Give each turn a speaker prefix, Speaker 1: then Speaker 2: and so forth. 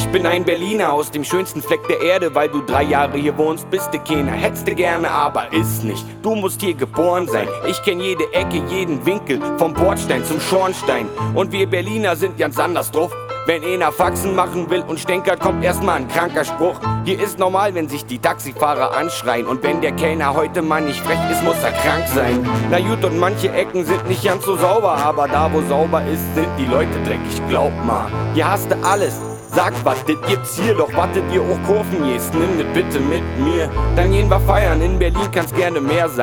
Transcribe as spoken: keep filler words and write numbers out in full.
Speaker 1: bin ein Berliner aus dem schönsten Fleck der Erde. Weil du drei Jahre hier wohnst, bist du keiner. Hättest du gerne, aber ist nicht. Du musst hier geboren sein. Ich kenn jede Ecke, jeden Winkel, vom Bordstein zum Schornstein. Und wir Berliner sind ganz anders drauf. Wenn einer Faxen machen will und stänkert, kommt erstmal ein kranker Spruch. Hier ist normal, wenn sich die Taxifahrer anschreien. Und wenn der Kellner heute mal nicht frech ist, muss er krank sein. Na gut, und manche Ecken sind nicht ganz so sauber, aber da wo sauber ist, sind die Leute dreckig, glaub mal. Hier hast du alles. Sag was, das gibt's hier, doch wartet ihr auch Kurven jetzt. Nimm das bitte mit mir, dann gehen wir feiern. In Berlin kann's gerne mehr sein.